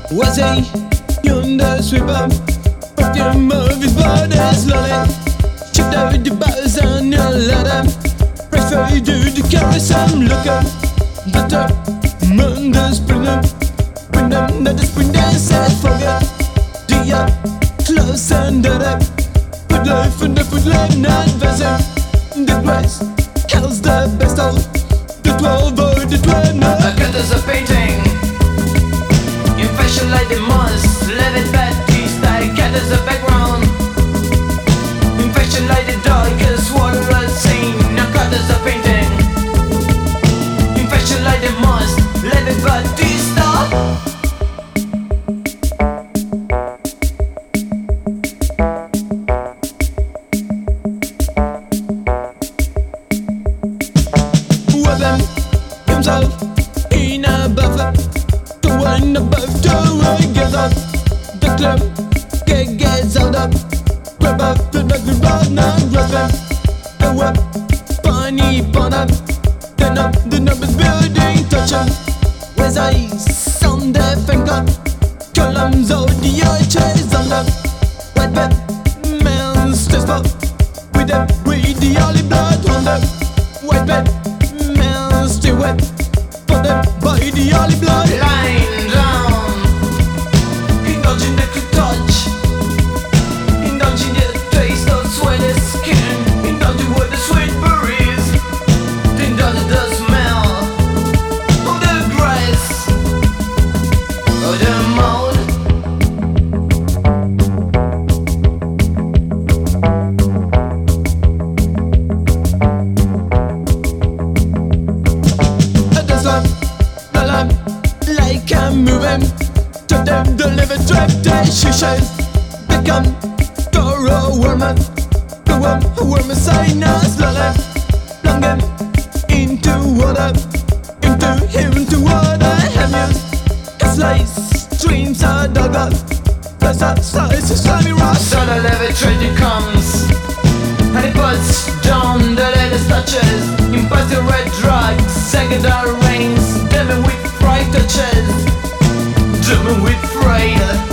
Was he yonder sweeper? Perfume of his body slowly chipped out the bars on your ladder. Press for you to carry some liquor. The moon does bring them, not the spring dance and forget. Do ya close under that? Put life in the put life not vessel. The grace hell's the best of the 12 or the 12 no. I got as a painting in fashion like the months. Let it back, east I got as a background in fashion like the darkest water I've seen. I got as a painting in fashion like the months. Let it back, east himself in a buffer to one above together. The club gets out up, grab up the back of the not grab the web, funny pon up, then up the numbers building toucher. Where's eyes on the finger, columns of the arches on the white bed, man's just pop with the olive blood on the white bed. Still wet, for them by the olive blood. lying down, indulging the good touch, indulging the taste of sweaty skin, indulging with the sweet berries, indulging the smell of the grass, of the mold. Like I'm moving to them, deliver drive their shishes. Become thorough woman, the one who were messiah slowly plunging into water, into water. Have used it's like streams are dug up. There's a slice of slimy rock. So the levitation comes, and it puts down the latest touches, imparts the red drugs, secondary rains, dimming with fright touches, dimming with fright.